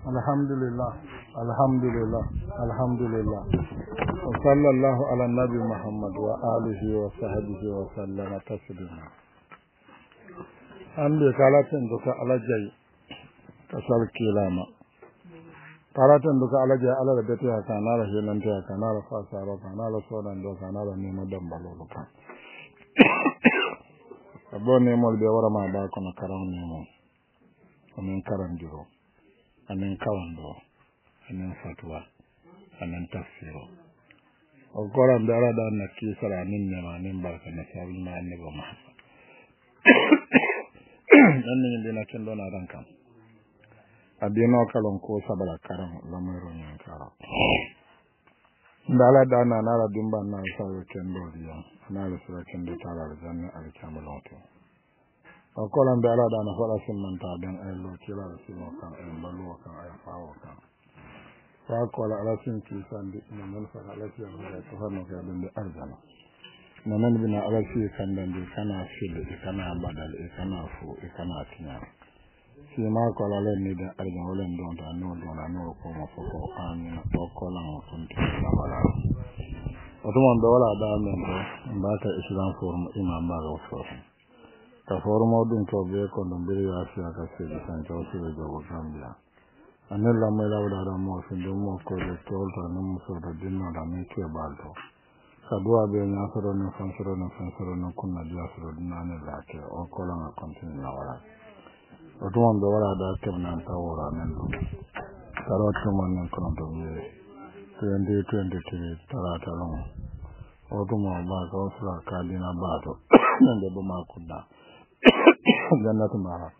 Alhamdulillah. Alhamdulillah. Alhamdulillah. Wa sallallahu ala nabi Muhammad wa alihi wa sahbihi wa sallama taslima. Ande kalaten doka alajai kasal kilama. Kalaten doka alajai ala da bete ya kanala henan ta kanala fasara kanala sodan do kanala ne madan balolo ka. Abone mo be wara ma ba kono karam ne mo. Amin karam juro. Amin kawando. Amin fatwa. Amin tafsiro. O goram be ala da na kisara nin ne ma nin barka na sabi ma ne ba ma. Dan ne dina kendo na ran kam. Adino kalon ko sabala karam lamero nyan kara. Ndala da na nara dimba na sayo kendo dia. Na le sura kendo tara janna al kamaloto. O kolan be ala da na fara simmanta dan ay lo kila simo kan ay balu kan ay fawo kan. Fa kola ala sin ki sandi nan fa ala ci ya to hano ka dum arzana. Nan bina ala ci kan dan di kana fil kana badal kana fu kana tinya. Si ma kola le ni da arzana wala don ta no ko ma fo ko an to kola mo kun ti na bala. O to mon do wala da men do mbata islam forum imam ba ga fo. Ta formo dun to be ko dum be ya fiya ka se di san to se do go gambia anella mai lawda da mo sin do mo ko le to ta no mo so da dinno da me ke balto sa do abe nya so do no fan so no kunna dia so do na ne la ke o ko la na continue na wala o to on do wala da ke na ta wala men do taro to man nan ko do me 2023 tarata long o to mo ba ko so ka dina ba to nan de bo ma kunna jannatu mara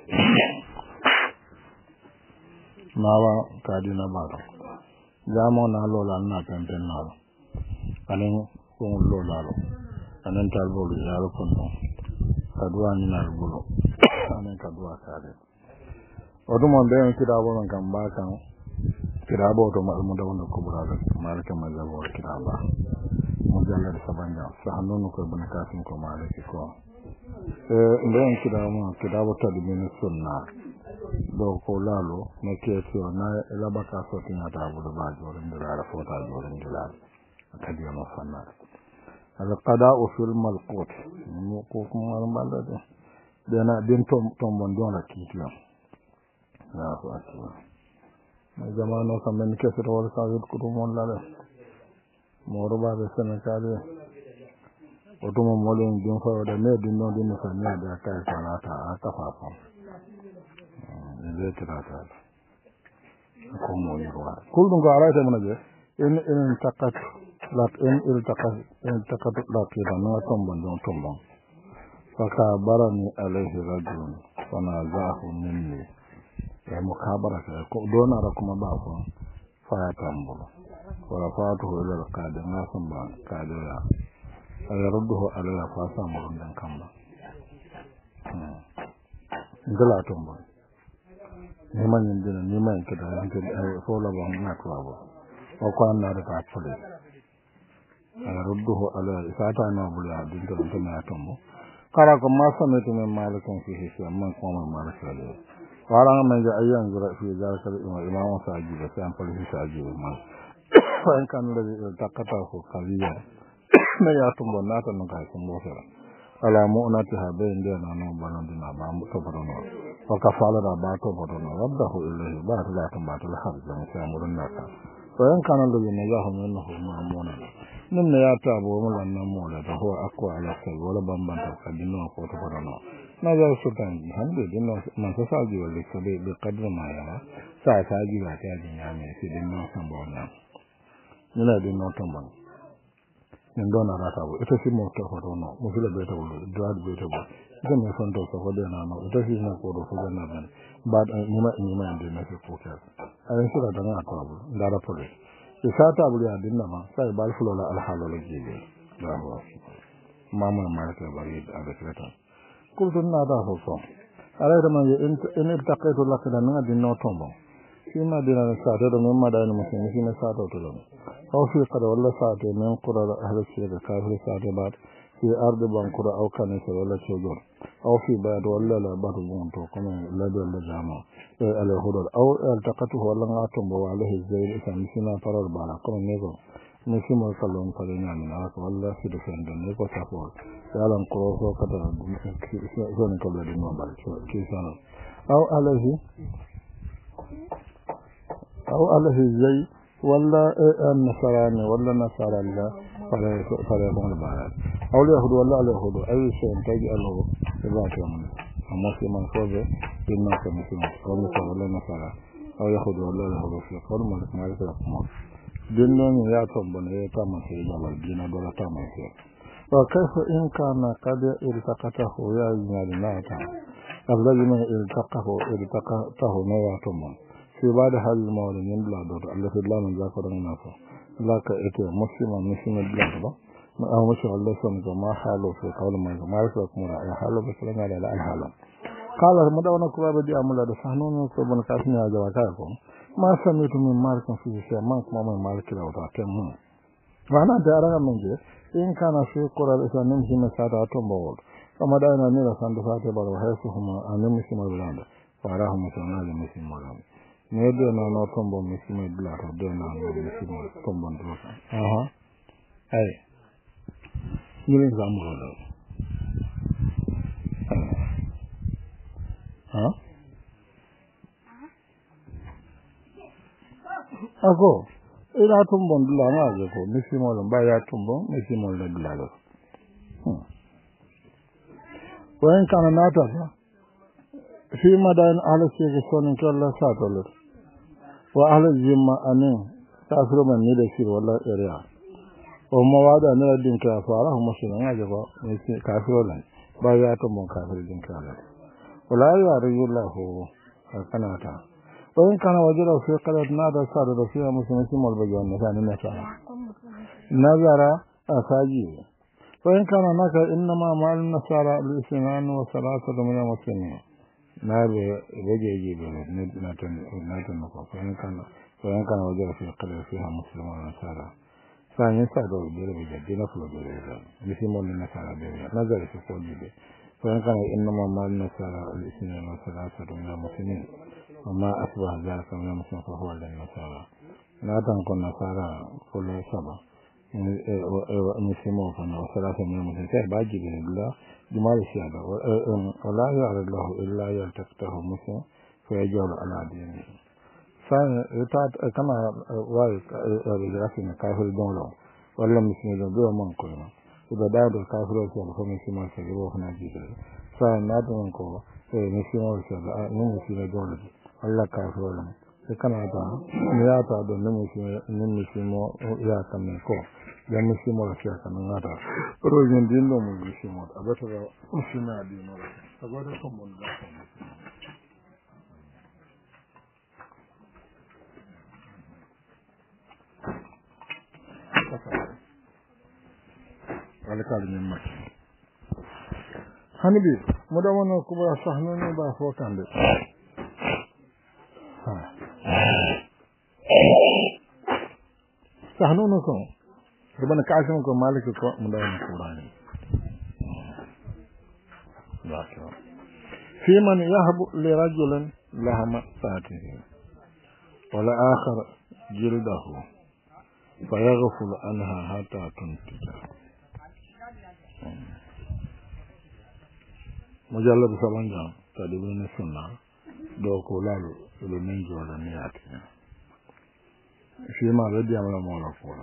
nawa kadina baro jamo na lola na pempen nalo anen ko lola lo anen talbolu yaro kono kadwa ni na bulo anen kadwa kare odumo be en kidabo non kam ba kan kidabo to mal mo dawono ko buraga malaka mazabo kidaba mo jalla sabanja sahanno ko bun kasim ko malaki ko nden kidabo tadi min sunna do ko lalo ne keto na labaka so tina ta bu ba jore ndala fota jore ndala kadi no fanna al qada'u fil malqut mo ko ko mala de dena din tom bon don la kitiyo na ko aswa ma zamano kam men keso to wala sa ko mon la mo roba be senakale otomo molen din fa da ne din no din fa ne da kai sanata a kafafa ne tirata ko mo ni ruwa kullun ga araita mun je in taqat la in taqat la kida no tombon faka barani alaihi rajulun fana zahu minni ya mukabara ko dona ra kuma ba ko fa ya tambulo wala fatuhu ila alqadim nasan ba kadira ayarduhu ala fasa mun dan kamba ngala tombo ni man ndina ni man kada yanke fo la ba na to abo o ko na da ta fule ayarduhu ala isata na bula din to na tombo kara ko ma sanatu men malikan fi hisi amma ko man malaka le wala man ja ayyan zura fi zalika imam sa'id da sai an fara sa'id man fa in kan da takata ko kawiya na ya tumbo na ta nuka sun bofera ala mu'nati ha bayin da na non banan dina ba mu to bodono o ka fala da ba to bodono wadahu ilayhi ba ta ta ba ta har da sai murun naka to yan kana da ne ya hu min hu ma'muna nin ne ya ta bo mun nan mu da ho akwa ala sai wala bambanta kadino ko to bodono na ya su tan hande dinno na sa sa ji wala ko be kadro ma ya sa ji ba ta ji ya me sai dinno san bona nila dinno tamban ndona rata bo ito si mo to hoto no mo fila beta bo drad beta bo ito me fonto so hodo na no ito si na ko do fo na ban bad ni ma ndi na ko ka ay sura da na ko bo ndara pole isata bu ya dinna ma sai bal fulo la al halalo jibe da ho mama ma ta bari da kreta kullu na da ho so ala da ma in taqatu lakada na dinno tombo sima dina sa ta da mamma da ni musulmi sima sa ta to أو في قد ولا ساعة من قرى أهل السيرة كافر ساعة بعد في أرض بانكرة أو كنيسة ولا شجر أو في بلد ولا لا بعض بونتو كمان لا ولا جامع على هدول أو التقطه ولا عاتم وعليه زي سامسنا فرار بالا كم نيجو نسي ما كلهم كلنا من عارف ولا في دفن نيجو سافور يالن كروسو كذا زون كذا دينو بال كيسان أو عليه زي ولا النصراني ولا نصارى الله فلا يكون بالا أو اليهود ولا اليهود أي شيء تجعله يباكم مسلما فوزه إنما كمسلم ولا نصارى أو يهود ولا يهود في قول ما يكون دينون يا تبون يا تامن في جل دينا ولا تامن في وكيف إن كان قد التقطه يا جمال ناتا الذي ما التقطه نواتهم في بعض حال المولى من بلاد الله في الله من ذاكر الناس لا كأتي مسلم بلاد أو مش الله سبحانه ما حاله في قول ما يكون مرا حاله بس لنا على الحال قال مدونا كبار بدي أملا دفعنون كبر كاسني أجواكم ما سمعت من مالك في شيء ما من مالك لا وتعتم وأنا دارا من جه إن كان في قرى الإسلام نمشي مساعدة تنبول فما دانا نيلا سندفات بارو هيسهما أنمشي مبلاد فراهم مسلمان لمشي مبلاد نيدنا نوتنبو مشي مبلاد ودنا نمشي مبلاد دروسا أي نيلين زامبول ako ila tumbon dula ngaje ko misimo lo ba ya tumbon misimo lo dula lo wen kana nata fi madan ala sege sonin kala satolo wa ala jimma anin tasro man ni de sir wala area o mawada ne din ka fara ho musina ngaje ko misi kafiro lan ba ya tumbon kafir din kala wala ya riyullahu kanata وإن كان وجده في قلة نادى صادر فيها مسلمين والبجوان مثلا النساء نظر أساجيه وإن كان هناك إنما مع النصارى الاثنان وثلاثة من المسلمين نابي وجه يجيب ناتنقى وإن كان وجده في قلة فيها مسلمين ونصارى ثاني صادر بجد نفل بجد مسلمين النصارى بجد نظر في قلبه وإن كان إنما مع النصارى الاثنان وثلاثة من المسلمين وما أصبح ذلك من المسلم فهو للنصارى لا تنقل النصارى كل سبع مسلمون وثلاثة من المسلمين باجي بالله جمال السيادة ولا يعرض له إلا يلتقطه مسلم فيجعل على دينه كما وايك رجعنا كافر دولة ولا مسلمين دولة من كلنا إذا دعوا الكافر وسيادة فمسلمون سيجبوه نجيبه فلا تنقل مسلمون سيادة نمسلمين دولة Allah kafiro lan e kana ta ni ya ta do ni musimo ya kan ko ya musimo la ya kan ngata ro yin din do musimo abata ga musimo adi no abata ko mon da wala kala ni mat hanibi mo da wono ko ba sahno ni ba fo kande sahnunukun rubana kashimukum malikukum mudawwana qur'ani fi man yahbu li rajulin lahama satihi wala akhar jildahu fayaghfulu anha hatta tuntija mujallad sabanja tadibina sunna do ko lalu lo min jola ni atina فيما بدي أمر مولا فورا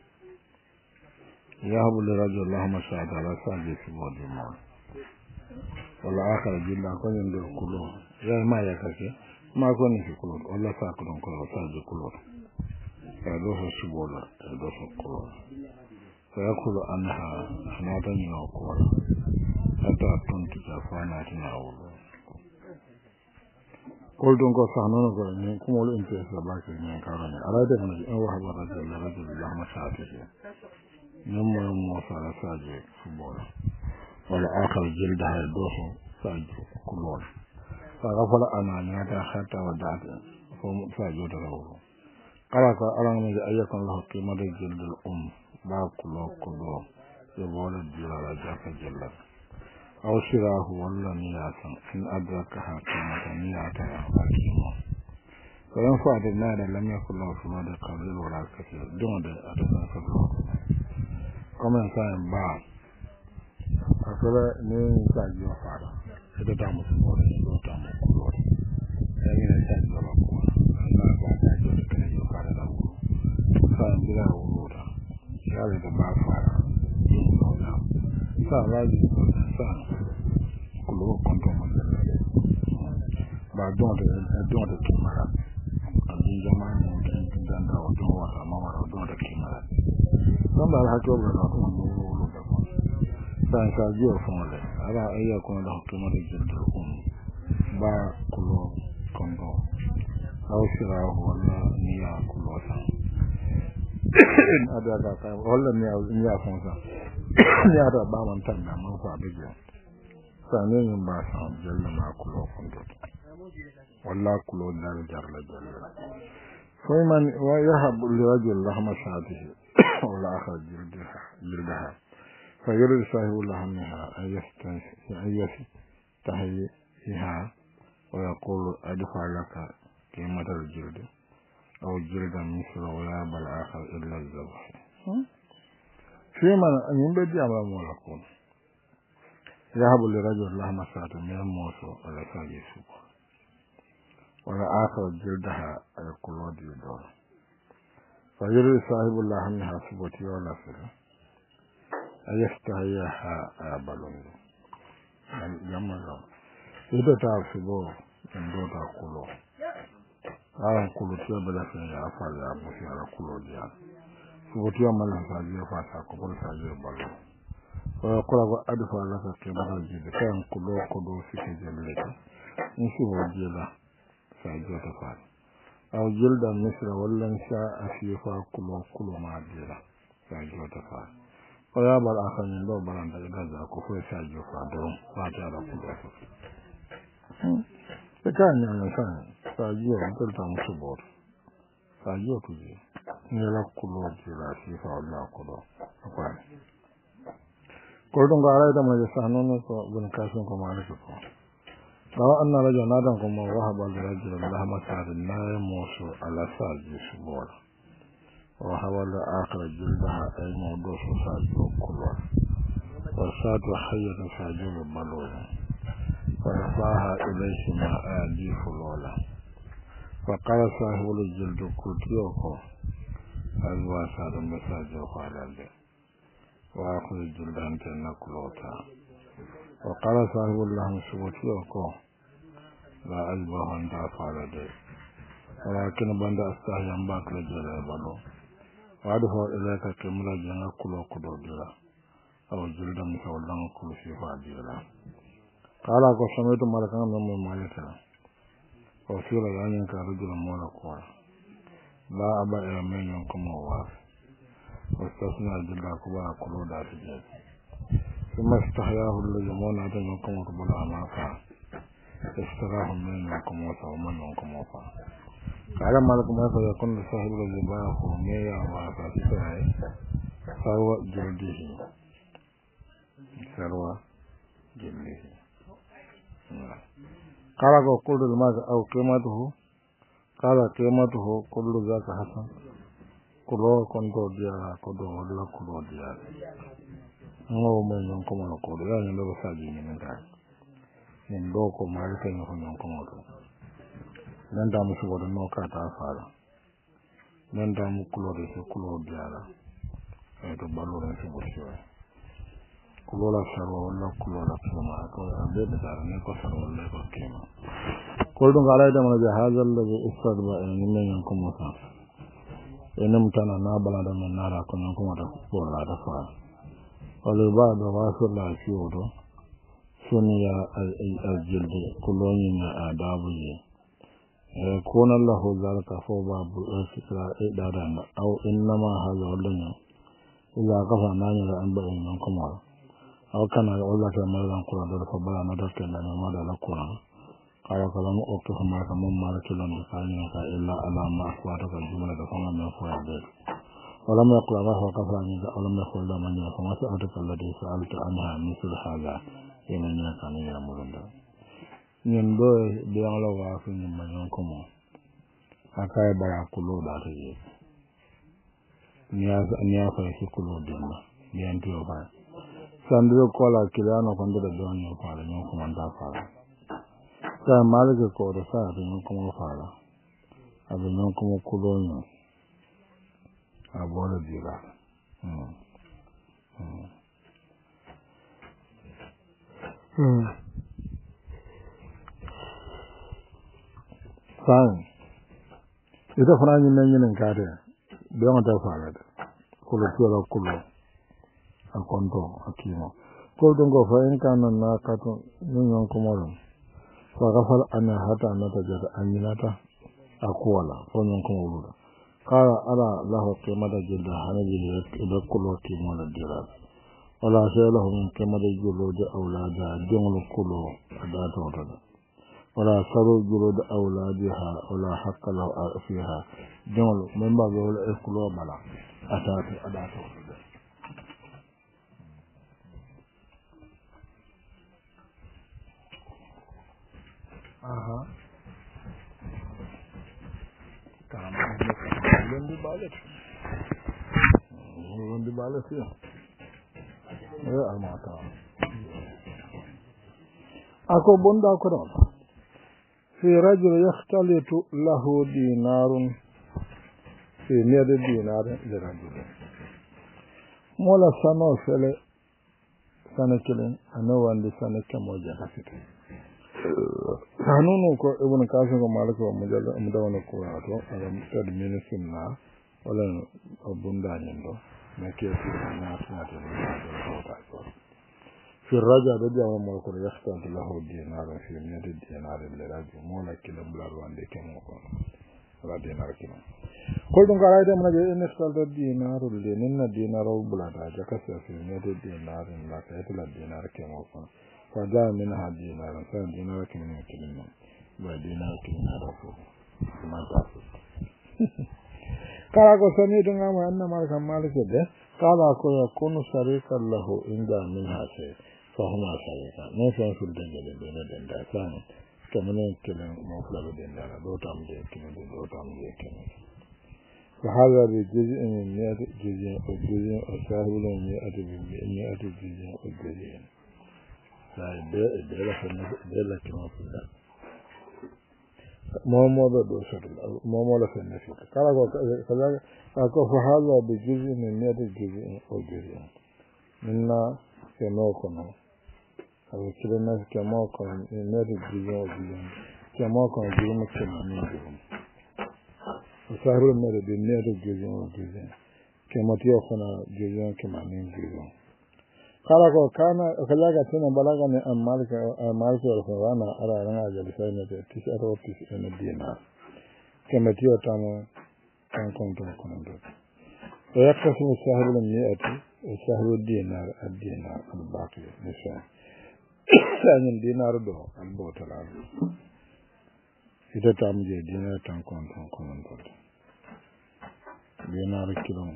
يهب لرجل اللهم شاهد على ساجي في بود المول والآخر جدا كون يندر كلور يا ما يكاكي ما كون في كلور ولا ساكدون كلور ساجي كلور يدوس السبولا يدوس الكلور فيأكل أنها حناتا من الكلور حتى تنتج فاناتنا أولو قل دونك سانون ko ni kumol interest la ba ke ni karane ala de na en wa ba rajul lahma saati ñom mo sala saaje football wala akhar jilda hay doso saaje kulol fa gafala anana ta khata wa data fo saaje do rawo kala ka ala mo ayyakon lahu qimatu jildul ba kulo yo bola dira la jaka jilla أو شراه ولا نياسا إن أدركها قيمة نياتا حكيما فإن فعل النار لم يكن له في مدى قليل ولا كثير دون دي أتسنى الله كما كان بعض أفلا نين ساجي وفعلا إذا تعمل سنوري إذا تعمل كلوري لكن ساجي وفعلا أنا بعد ساجي وفعلا يفعل له فإن بلا ولودا شاري دبا فعلا سان راجي سان كله كنتم مجلل بعد دون الكمالات الدين جماعة ممكن جندا ودون وراء ما وراء دون الكمالات لما الحكي ولا دون ولودا سان ساجي وفعلا على أي يكون له كمال الجلد الأم با كله كنتم أو شراه ولا نيا كله سان in adaga ka wala ni ya fonsa ya da ba man tan da man fa bije sane yin ba sa jalla ma kulo fondo walla kulo dal jarla jalla fayman wa yahabu li rajul lahma shatihi wala akhar jildaha fayurid sahibu lahmaha ayyastahiha wa yaqulu adfa laka qimatal jild أو جلدا مثل ولا بل آخر إلا الذبح فيما ينبدي أمام مولكون يهب لرجل لحم ساعة من الموسى ولا ساجي سوق ولا آخر جلدها يقول ودي دور فيري صاحب اللحمها سبوتي ولا سر أيستهيها أبلون جمع إذا تعرف سبو من دوتا كله aran kulo tiya bada fe ya fa ya bo fi ara kulo dia so tiya mala sa je fa sa ko bol sa je balo o ko la ko adu fa la ka ke bada je de kan kulo ko do fi ke je le ni si bo je la sa je ta fa aw jil da misra wallan sha afi fa kulo ma je la sa je ta fa o ya bal akan ni do balanda da za ko fa sa je fa do fa ta la kulo Petanya nasana sajio mtelta msubor sajio tuje nila kulo jira sifa Allah kulo akwai kodon gara da mai sanu ne ko bin kasin ko malaka ko dawa anna raja nadan ko ma wahaba li rajul Allah masarin na musu ala sajio subor wa hawala akhir jildaha ay mawdu sajio kulo wa sadu hayyat sajio balwa فرفعها إليه ما آديف الولا فقال صاحب الجلد كتيوكو الواسع المساجة وقال له وأخذ الجلد أنت نقلوتا وقال صاحب اللهم سبتيوكو لا أجبه أنت أفعل ذلك ولكن بند أستحي أنباك لجل بلو وأدفع إليك كملا جنة كلو كدو جلا أو جلد مسولان كل شفاء جلا قال أكو سميت مالكنا من مالكنا وفيلا يعني كرجل مولكوا لا أبا إلى من ينكم وواف واستثنى جلد كبار كلو داتجين ثم استحياه الذي مونا ينكم وقبل أمافا استراهم من ينكم ومن ينكم وفا قال مالكم ما فيكون صاحب الذي باعه ميا وافا ستعي فهو جلده سروى جلده قال كل الماء أو قيمته قال قيمته كل ذاك حسن كله كنتو ديارا كدو ولا كدو ديارا نو من ينكم نقول يعني لو ساجي من كان من دوكو مالك ينكم نقول nan da musu wadan noka ta fara nan da mu kulo da su kulo diyara to ballo da su bushewa kulola sarwa wala kulola kema ko abe da ne ko sarwa wala ko kema ko dun gara da mana hazal da istadba in men yankum musa ina mutana na bala da men nara ko nan kuma da kulola da fa wala ba da wasu la ciwo sunya al-jildi kuloni na adabu ye ko na Allah zalika fa babu fikra idadan aw innama hadha wallan illa qafa nani da an bayin nan kuma aw kana Allah ta malan Qur'an da fa bala na dakkan da ma da la Qur'an kaya kalamu okto ma ka mun mara kilan da kanya ka illa alama wa ta jumla da kuma na fa da wala ma qala fa kafa ni da wala ma qala man ya fa ma sa'ata alladhi sa'alta anha misl hadha yemenya kan ya mulunda nyendo de ala wa fu nyimma ko mo akai bara kulo da ta yi niya fa shi kulo dinna niyan to ba sandro kola kilano kondo da don yo fara nyon ko manda fara sa malike ko da sa da nyon ko fara abin nyon ko kulo nyo abora dira fine ita fara yin kare don ta fara da kulo a konto a kimo ko don go fa in kana na kato yin kuma fa gafal ana hata na ta jada aminata akwala ko yin kuma wura kara ala lahu qimata jilda hanaji da kulo kimo da dira wala sai lahu min qimata julo da aulada dingul kulo da ta wata wala saru julo da auladiha wala haqqa lahu fiha dingul men ba go la kulo bala atatu adata wata aha Lundi balet ya almata ako bonda ko don fi rajul yaxtalitu lahu dinarun fi niyadi dinar li rajul mola sano fele sana kelen ano wandi sana kemo jakasite hanunu ko ibn kasim ko malako mujalla mudawna ko ato ala mutad ministna wala abunda nyendo na kesi na tunate fi raja da jawa mo ko yasta lahu dinar fi niyadi dinar li rajul mola kilam blar wande kemo ko wala dinar kimo ko dum gara ide mana je instal da dinar li ninna dinar bulada jakasa fi niyadi dinar la kaytla dinar kemo ko فجاء منها دينار فان دينار كمن كلمة ودينار كلمة رفض ما تعرف قال أكو سميت نعم أن مالك مالك ده قال أكو يكون شريكا له إن جاء منها شيء فهما شريكا ما فين في الدنيا بين الدنيا ثاني كمن كلمة مفلة الدنيا دو تام دي كلمة دو تام دي كلمة فهذا بجزء من مئة جزء وجزء وسهل من مئة جزء وجزء sai da la kimo fuda momo do shadul momo la fenne fi kala ko kaza ko fa hala bi juzi min niyati juzi o juzi minna ke no kono awu kirena ke mo ko niyati juzi o juzi ke mo ko juzi mo ke ni juzi sahiru mere bi niyati juzi o juzi ke mo tiyo kono juzi ke mani juzi kala ko kana kajaga tana balaga ne amalika wal qur'ana ara ran ajal sai ne tisi aro tisi ne dina kemetiyo tamo kan konto kono do yakkasu sahibu ni'ati sahibu dinar ad-dinar al-baqi nisa sanin dinar do al-botala ita tamje dinar tan konto kono do dinar kilon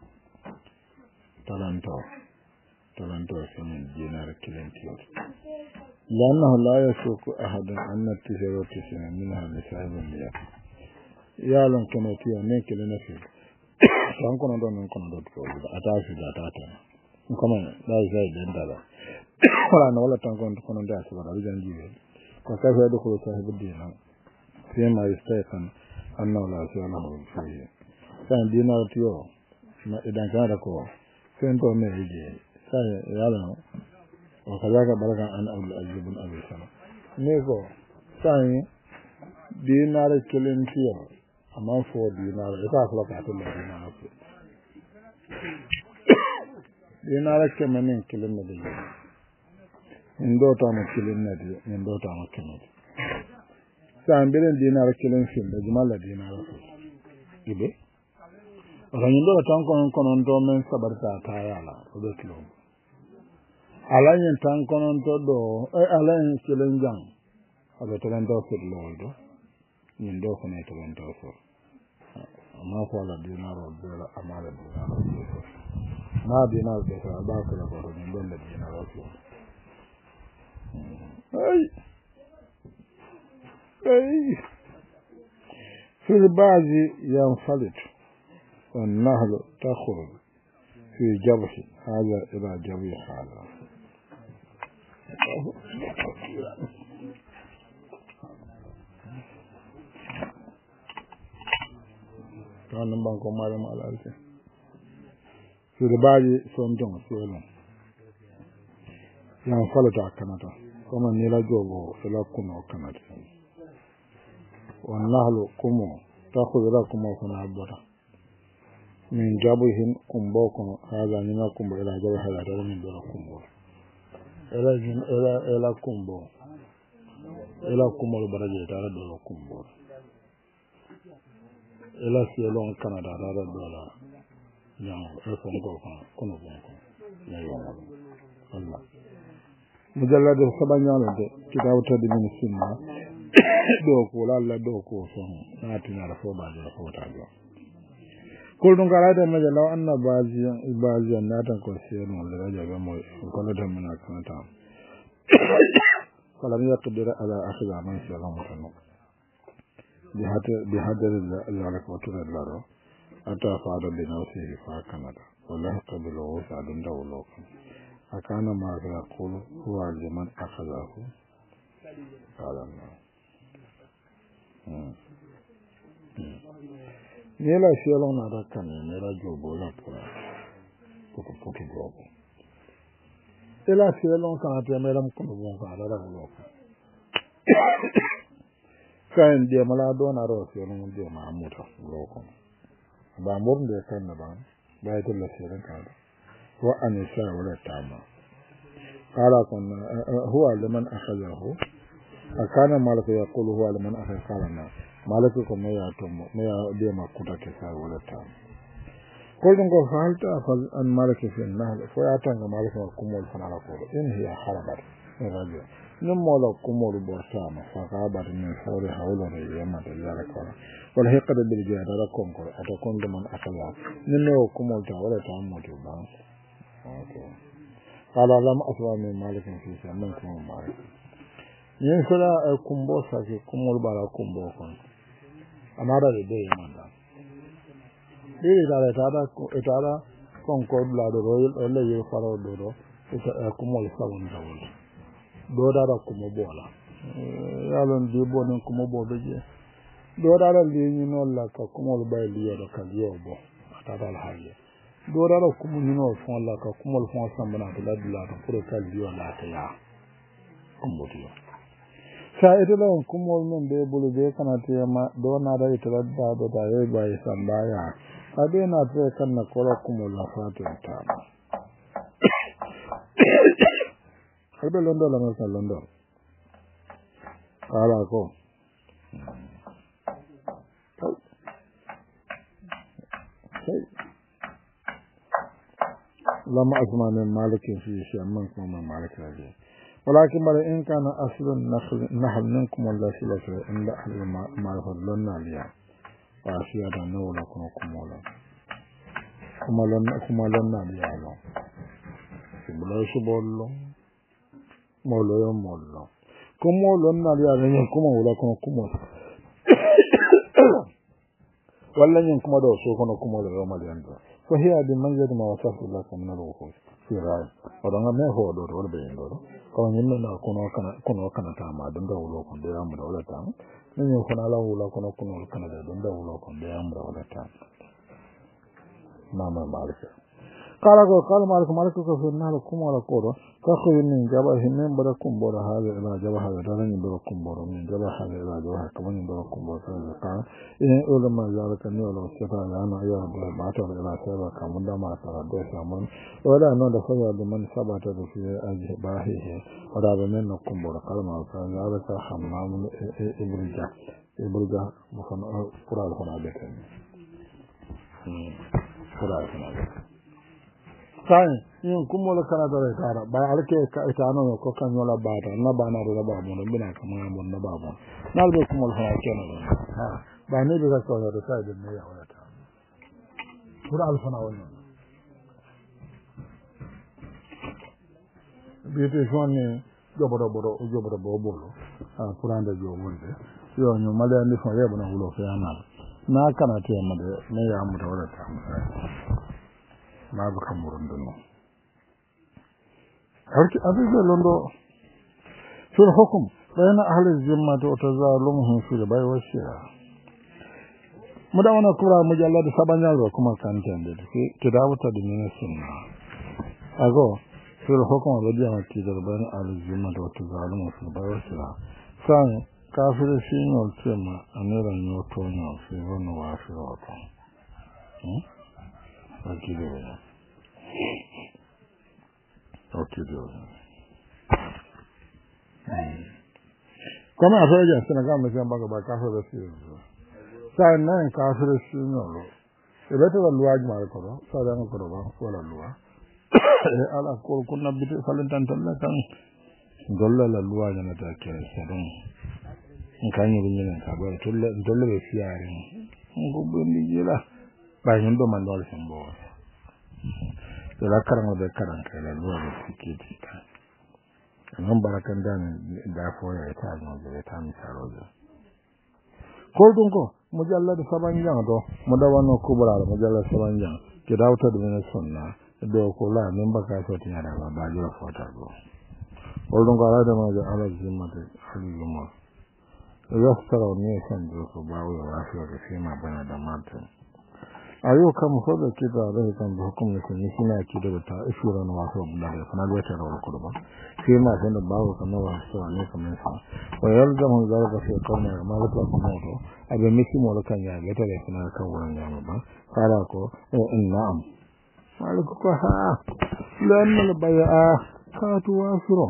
talanto sanin dinar kilentiyot lannahu la yasuku ahadun an tisharo tisina minha lisahibun liya yalon kenetiyo ne kilena fi san kono do non kono do ko atafi da tata kuma da zai den dala wala no wala tan kono da su wala janjibe ko ka fa do ko sahibul dinar sai ma istaikan annahu la yasuku fi san dinar tiyo na idan ka da ko sai to me yake sai yalo o kaza baraka an abdul aziz bin abi sana ne ko sai dinar kilentiyo amma fo dinar ka kula ka to dinar ko dinar ke manen kilin da din indo ta ma kilin na di indo ta ma kilin sai bilen dinar kilin fin da jumala dinar ko ibe ranyindo tan konon do men sabarta ta yala o do kilo alayin tan konon to do alayin kilin jang abe tan do fitlo do nin do ko ne tan do so amma ko la dinaro do la amala dinaro na dinaro de sa ba ko la ko nin do la dinaro so أي في البعض ينفلت والنهل تخرج في جبهه هذا إلى جبهه هذا كان بانكو مالهم على الألف في البعض سنتم سيلون ينفلت أكنتا كما نيلا جوبه إلى كنو كنتا والنهل كمو تأخذ لكم وكنا عبرا من جابهن كمبوكم هذا نينا كمبو إلى جابه هذا من دون كمبو إلى كمبو إلى كمبو البرجة على دون كمبو إلى سيلون كندا على دون يعني إفهم كوكا كنو بوكم لا يوم الله مجلد سبعين كتاب تدين السنة دوكو لا دوكو فهم ناتنا على فوق بعد فوق تعالى كل دون كلام ده لو أن بعض ناتن كوسير ولا رجع بمو كل ده من أكنتام فلم يقدر على أخذ عمل سلام متنوع بهذا ذلك وتر الله أتى فاد بنفسه فكندا ولا يقبل وسع دون دولوك أكان ما يقول هو لمن أخذه قال الله nila shelo na raka ne nila jobo la pura putu jobo ila shelo kana te mela mkono bonga la lo kan de mala do na ro shelo mun de ma amuta lo ko ba mur de kan na ba to la shelo kan wa anisa wala tama qala kun huwa liman akhadahu akana malaka yaqulu huwa liman akhadha malaka ko me ya tomo me ya de makuta ke sa wala ta ko dum ko falta fal an malaka fi nahl fo ya tanga malaka ko mol fana la ko in hiya harabat rajo nim mola ko mol borta ma fa ka ba ni sawre hawlo re yama de la ko wala hiqada bil jihad ra ko ko ata kon dum man akala ni no ko mol ta wala ta mo to ba okay qala lam aswa min malaka fi zaman ko malaka yin sala kumbo sa ke kumol bara kumbo kon amara de de manda de da kon ko la do le ye faro do kumol sawon dawol do da kumo bola yalon di bonen kumo bo beje do da li ni no la ka kumol bay li do ka yo bo ata dal haye do da kumo ni no fon la ka kumol fon sambana to la dula to pour ka li yo la ta ya kumbo tiyo sa ita da kumol men de bulu be kana te ma do na da ita da do da ye ba sambaya ade na te kan na kola kumol la fatin ta harbe londo la ma londo ala ko lama asma min malikin fi shi amman kuma malik rabi ولكن بل إن كان أصل النحل منكم ولا سلسة عند أهل المعرفة لنا ليا وأشياء نولا كما لنا ليا لهم بلا يشبه مولو يوم مولو كما لنا ليا لهم كما ولا كما ولا ينكما دو كما لهم ليا فهي بمنزل ما وصف لكم من الوحوش في رأي ودعنا ما هو دور ولا بين دور ko nyinna na kono kana ta ma dunda wulo ko de amra wala ta ni ko na la wulo kono kana de dunda wulo ko de amra wala ta mama malika kala malika ko sunna ko wala ko ka ko ni jaba hinne bara kumbora hale ila jaba hale da ni bara kumbora ni jaba hale ila jaba ka ni bara kumbora ka in ulama zalika ni wala sifa ya na ya da mata ila saba ka mun da ma ta da samun wala no da fara da man sabata da fi ajbahihi wala da men kumbora kalma ka zalika hammam ibrija mukan qur'an kana da kan qur'an kana da kan yin kumola kana da tara ba alke ka ita no ko kan yola bata na ba na da ba mun bina kamar mun na babu na albe kumola ha kenan ha ba ne da ka da sai da ne ya wata kura alfana wannan bi te shone jobodo bolo kuranda jomurde yo ñu male andi fo yebo na wulo fe anal na kana te made ne ya mu da wala ta ma bu kamurun dun harki abizo londo sur hukum bayna ahli zimmati wa tazalumuhum fil bay wa shira mudawana kura mujallad sabanyal kuma kantende kidawata dinne sunna ago sur hukum radiya kidar bayna ahli zimmati wa tazalumuhum fil bay wa shira san kafir shinol tema anera nyoto nyo sirono wa firoto akidere Come a fare se na gamma sembra che ba caso da sì. Sai non caso da sì no. E vedo la luag mare ko sa da ko ba ko la lua. E ala ko kunna bitu falentan tan kan golla la lua na ta ke sadon. In kan yi ne ka ba tolle be fiare. Ngo bondi jila. Ba yin do man dole sembo. Se la karanga be karanga la lua be tikiti ta. Non barakan da fo ya ta no da ta mi saroja ko dun ko mujallad sabanjang do mudawano kubra mujallad sabanjang ke dawta de sunna do ko la min baka so ti ada ba jo fota go ko dun ko ala ma ja ala zimmate ali lumo yastara ne san do ko ba wa afiya ke fima bana da martin ayo kam so da kita da kan hukum ne kun shi na ki da ta isura na waso da kana da ta rawar ku ba shi ma san da bawo kan waso ne kamar sa wa yalzamu zalika fi qawmi malaka kumoto abe miki mo kan ya ga ta da kana kan wurin ya ba fara ko na'am malaka ko ha lan mal bai'a ka tu wasiro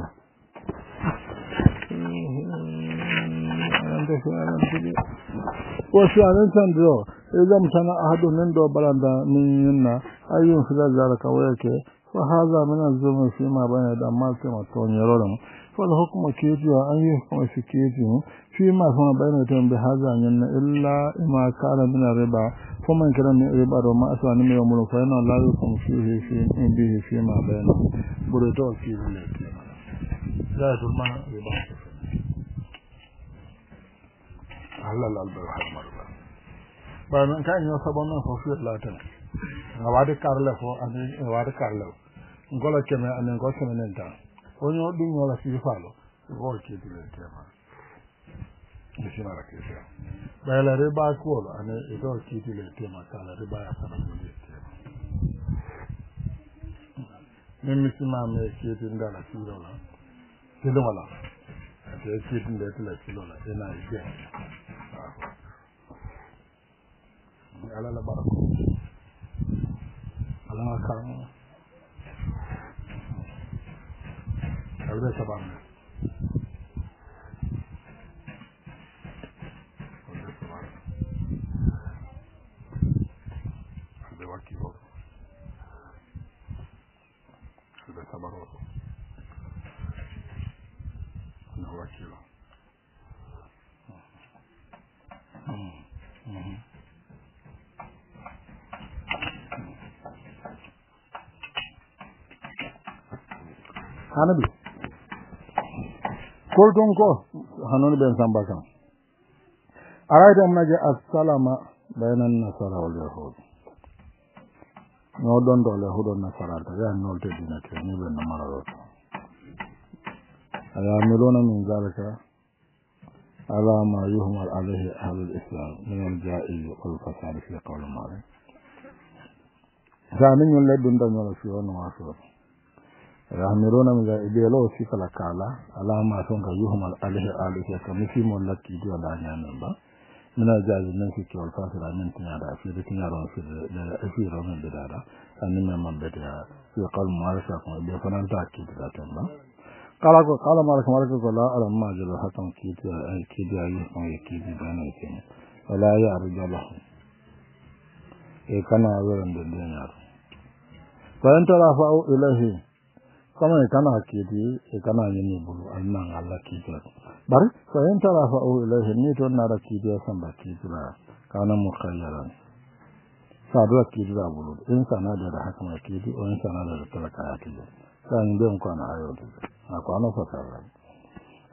anda shi an ji ko shi an san do idan sana ahadu min do balanda min yinna ayyun fi zalika wa yake fa hadha min az-zulm fi ma bayna da ma kama to nyarolam fa al-hukmu kayfi wa an yuhkama fi kayfi fi ma sana bayna tan bi hadha yinna illa ma kana min riba fa man kana min riba do ma asani min yawmul fa inna la yuhkam fihi fi bihi fi ma bayna burito fi zalika la zulma riba halal al-bay'a ba nan kan yo sabon nan fofu latan na wadi karle fo ani wadi karle ngola keme ani ngo keme nenta onyo dum wala fi falo go ke dile tema ni sima la ke ba la riba ko ani do ke dile tema kala riba ya kana dile tema ni sima me ke dinda la fi la dile wala ke dinda la fi la ina ide ala la barako ala ma kan albe sabam albe wakilo albe sabaro na wakilo hanabi kol don ko hanon ben samba kan araida maje assalama bainan nasara wal yahud no don do le hudon nasara ta ya no te dina ke ni ben mararo aya milona min zalika ala ma yuhmal alayhi ahlul islam min al-ja'i wal fasad fi qawl ma'ruf zamin yun le dun da no fi on waso rahmiruna min idelo si kala kala alama son ka yuhmal alaihi alihi kamisi mon lakki di wala nyanan ba mina jaji nan ki wal fasira min tinya da fi da tinya ron fi da fi ron da dada annin man da ya fi qal marasa ko be fanan ta ki da tamba kala maraka ko la ala ma jalo hatan ki da ki da yi ko ki da bana ki wala ya arjala e kana wurin da dinya fa anta rafa'u ilahi kama kana kidi e kana yini bulu annan Allah kidi bar so en tarafa o ilahi ni to na da kidi san ba kidi la kana mukhayyaran sadu kidi da bulu in sana da haka ma kidi o in sana da talaka ya kidi san den ko na ayo na ko na fasara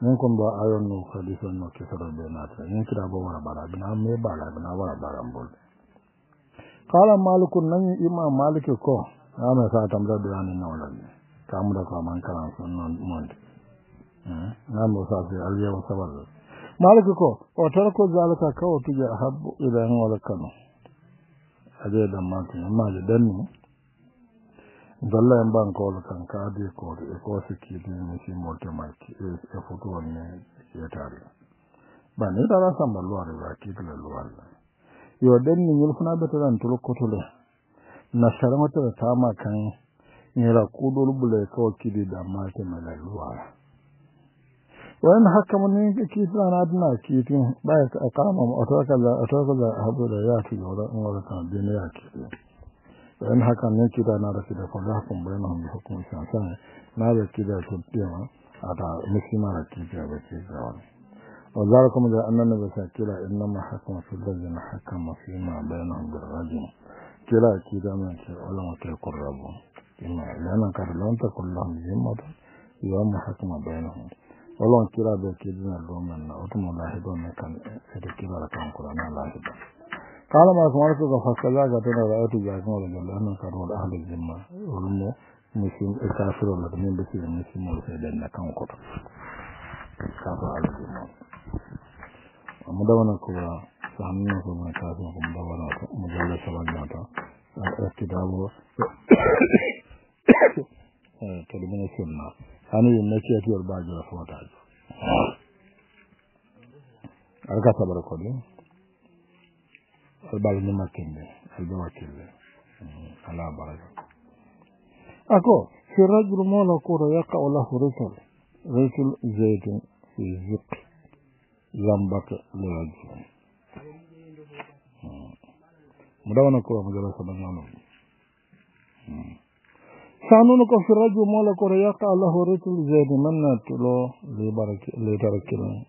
min kon ba ayon no hadithon no kisaro be nata min kira bo wara bara bina me bala bina wara bara mbol qala malikun nan imam malik ko ama sa tamda durani no la kamu da ko man kan non mon namo sa fi aliya wa sabal malik ko o tarko zalika ka o tuja habbu ila an wala kanu ade da matu ma je danni dalla en ban ko kan ka de ko e ko siki de ni si molte marki e foto ne yetare ba ne dara samba luare ba ki de luare yo danni nyul funa beta dan to ko to le na sharamata ta ma kan nira kudul bule ko kidi da ma ke mala luare وإن حكمني كيف أنا أدنى كيف بعد أقام أتوكل هذول يأتي ولا كان دين يأتي وإن حكمني كيف أنا رسيد فليحكم بينهم بحكم الشافعي نادى كذا تبتيما أتى مسلما كيف يبكي وذلك من أن النبي كلا إنما حكم في الذين حكم فيما بينهم بالرجم كلا كذا من ولا تقربوا لأن كان لن تكن لهم ذمة يوم حكم بينهم Olon kira be kidina lomen na otumo lahido ne kan ede kira kan Qur'ana lahido qala ma sumatu ka fasala ga tana ra'atu ga kan wala jalla an ka wala ahli zimma ulmo muslim kafiru la min bi muslim wala den na kan ko ka ba ahli zimma amma da wana ko sahanna ko ma ka ko da wana mu jalla sabana ta kitabu to de min sunna ani ne ke tuwar ba jira fota alka sabar ko de albal ni makinde alba wakille ala baraka ako fi rajul mola ko yaqa wala hursul rajul zaid fi ziq zambak lajin mudawana ko mu jara sabana sanunu ko fi rajul mola ko yaqa lahu rajul zaid manna tulo li baraki li tarakina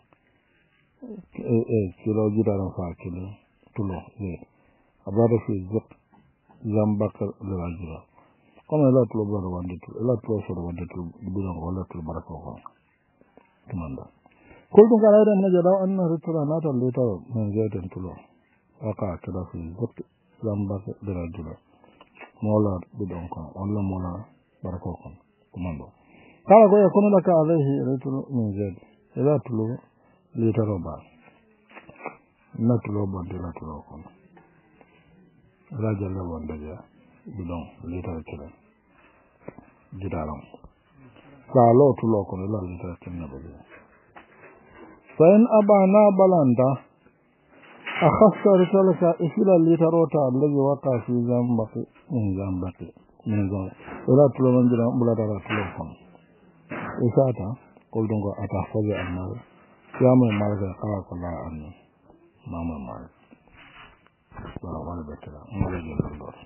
kilo jidara fa kilo tulo zaid abada fi ziq zambak lajin comme la tulo baro wande tulo la tulo so wande tulo budan wala tulo barako ko tumanda kul dum kala dan najada anna rutula nata leta men zaid tulo aka kada fi ziq zambak lajin mola bidon ko wala mola barako ko komando kala ko yakunu laka alayhi ratul min zaid ila tulu li taroba natulo bonde la tulo ko la jalla bonde ja bidon li taroba jidaram kala tulo ko la li taroba fa in abana balanda akhassa risalaka isila li tarota alladhi waqa fi zambati min zambati min zambati wala tulo mandira bulata la tulo kon isata kol dongo ata fobe amal yamu malga kala ko la an mama mal wala betara ngala jelo dor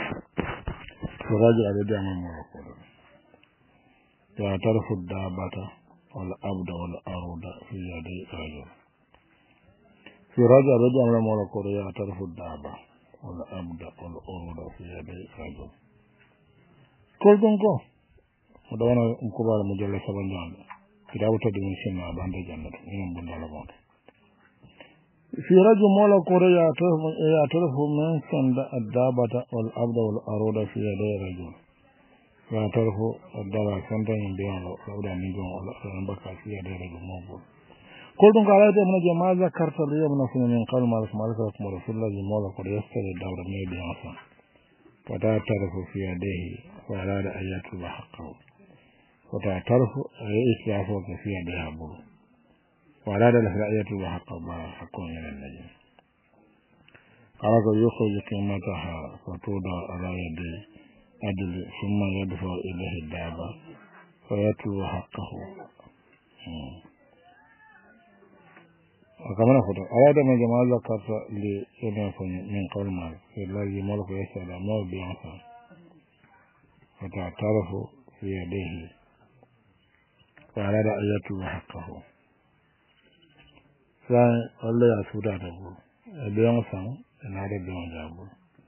raja ade dama mo ko ya tarfu dabata wal abda wal aruda fi yadi rajul في رجع من مولا كوريا تعرف الدابة ولا أبدا ولا أرودا في يدي رجل كل دونكو ودوانا مكبار مجلة سبعين كتابة تدين سنة باند جنة من بندال موت في رجع مولا كوريا تعرف من سند الدابة ولا أبدا ولا أرودا في يدي رجل لا تعرف الدابة سند ينبيان ولا نجوم ولا نبكى في يدي رجل موجود كل دون قالت من جماعة ذكرت اليوم نفسنا من قال مالك رحمه رسول الله جماعة قد يستر الدور النبي عصا فتعترف في يديه وأراد أن يطلب حقه فتعترف إسلافه في يديه أبوه وأراد أن يطلب حقه حقه من النجم قال يخرج قيمتها فتوضع على يدي أدل ثم يدفع إليه الدابة فيطلب حقه وكمان فتو أراد من جماعة ذكرت لينافن من قول مالك الذي ملك يسأل أمور بيعصا فتعترف في يديه وأراد أن يطلب حقه فالله يسودا تقول بيعصا إن هذا بيعصا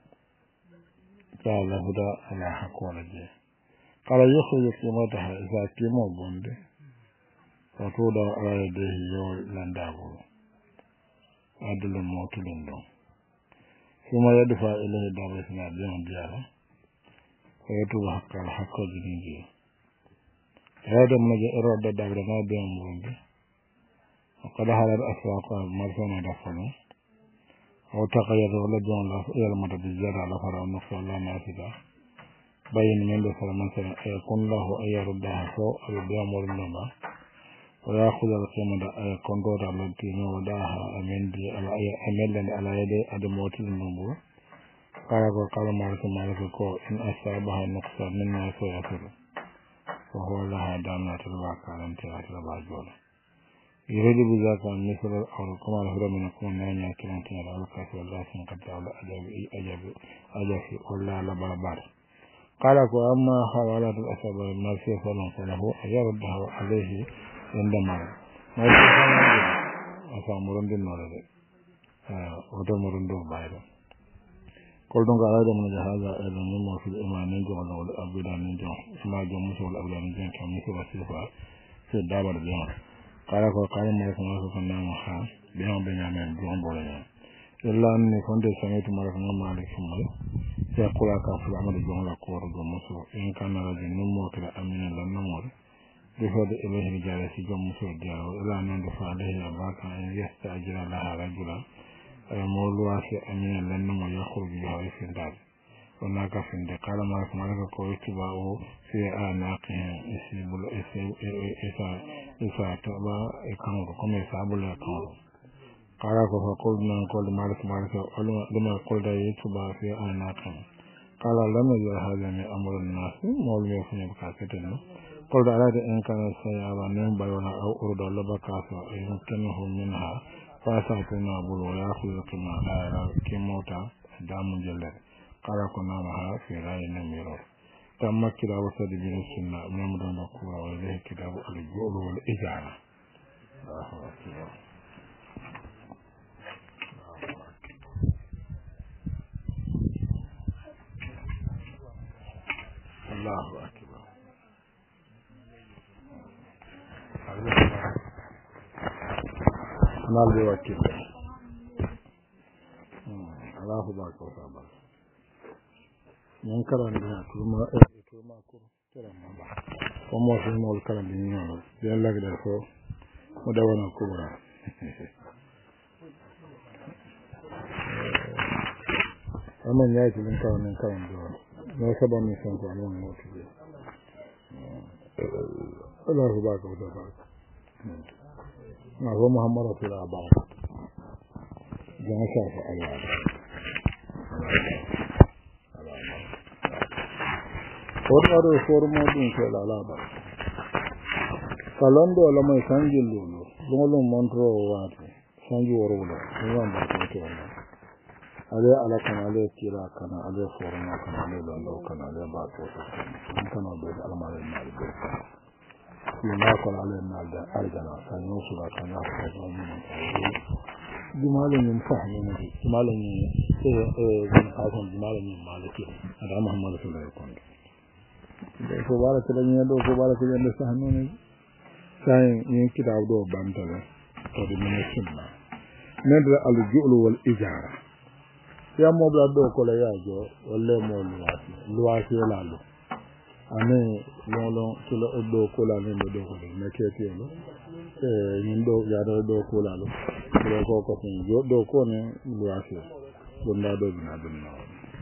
قال هدى على حق ولده قال يخرج قيمتها إذا قيمة بنده وطودا رايده يو لندابو عدل موتلين دون ثم يدفع إليه دارسنا بيان ديارا ويتوب حق الحق جنيجي هذا من إرادة دارنا بيان بوندي وقد حلت أسواق مرسونا دفنا وتقيد ولجون لا يلمد بالزرع لفر النصر الله نافذة بين من دفر مثلا يكون له أن يردها فوق البيان ورنما ويأخذ القيمة كندور التي وداها أمندي أملن على يد أدموت النبوة قال مالك كو إن أصابها نقصا مما سيأثر وهو لها دامنة الواقع انتهت الباجول يريد بذلك مثل أو كما الهدى من يكون نانيا كلمتين على الكاس والله سنقد على أجابي والله لبربار قال أما حوالات الأسباب المالكية فله أيردها عليه عندما ما يفعل أسامرون دين نورد وتمرون دو بايرو كل دون قال هذا من هذا المهم في الإيمان نجوا ولا الأبدا نجوا ما جوا مسوا الأبدا نجوا كم مسوا سيفا في الدابر بيان قال مالك ما كنا محا بيان بينامين بيان بولنا إلا أني كنت سمعت مالك مالك مالك يقول كافر عمل جملة كور جمسوا إن كان رجل نمو كلا أمين لنا مور بفضل إليه رجال سجن مسود ديالو إلا أن يندفع عليه أباك أن يستأجر لها رجلا مولوا في أمين لنم ويخرج بها في الدار هناك في الدار قال مالك قويت باء في أعناقهم إسا تبا إكامر كم يساب لا إكامر قال فقلنا قول مالك لما قلت يتبع في أعناقهم قال لم يجر هذا من أمر الناس مولوا يفني بكاكتنا قلت أراد إن كان سيارة نمبر ولا أو أرد لبكاسة يمكنه منها فأسعتنا بل ويأخذ كموتا دام جلد قال كنا معها في رأي نميرو تم كتاب سدبين السنة من مدن بقوة وإليه كتاب الجول والإجارة الله أكبر نال بوكيل الله بارك وتعالى ينكر أن يكون كرو كرام الله وما في مول كلام دينه يلا كده فو مدونا كبرى أما نيجي من كلام دوا ما سبب من سنة علوم موجود الله بارك وتعالى هو محمد رسول الله جمع شاف الله فورمارو فورمودين كلا لا كالندو لما يسانجي لولو لولو مونترو واتي سانجي ورولا نيوان باكوتو على على كنالي كيرا كنا على فورما كنالي لولو كنالي باكوتو كنا بيد المال المال بيد لما كنا على المال ده أرجعنا سنوصل كنا فورما جمالين من فهمنا جمالين من أصلا جمالين من مالكين هذا محمد صلى الله عليه وسلم ko wala ko dañu do ko wala ko yende sax non say ñi kitaab do bantale to di mene sunna nedra al ju'lu wal ijara ya mo bla do ko la yaajo wala mo luwasi la lo ane lolo ci la do ko la ne do ko ne kete lo ñin do ya do ko la lo ko ko do ko ne luwasi do nda do bina do na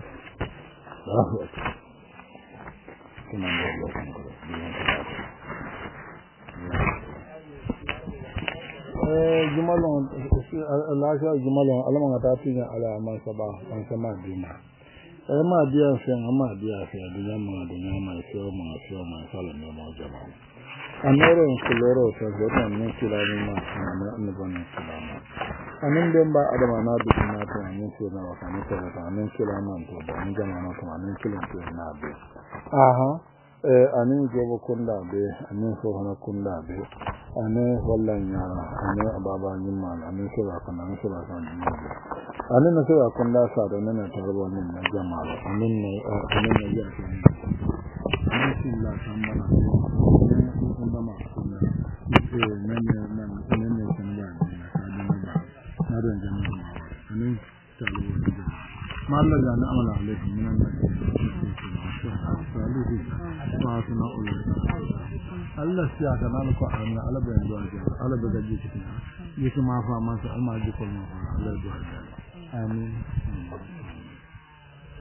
jumalon lasha jumalon alama ta tinya ala man saba an sama dina ma dia fe dunya ma sala ne mo jama anoro kuloro ta zota ne kilani ma ne ban kilama anin den ba adama na du na to anin ce na wa kan ta anin kilama to da ni jama na to anin kilan to na be anin jobo kunda be anin sohana kunda be anin wallan yara anin ababa nyimma anin sura kan anin na sura kunda sa da nan tarbo nin na jama'a anin ne ya ce anin silla tambana kunda ma sunna ما الله جعل أمل عليكم من الناس Allah siya ka nan ko an ala ben do ajal ala be gaji kitina yiki ma fa man sa alma ji ko ma ala do ajal amin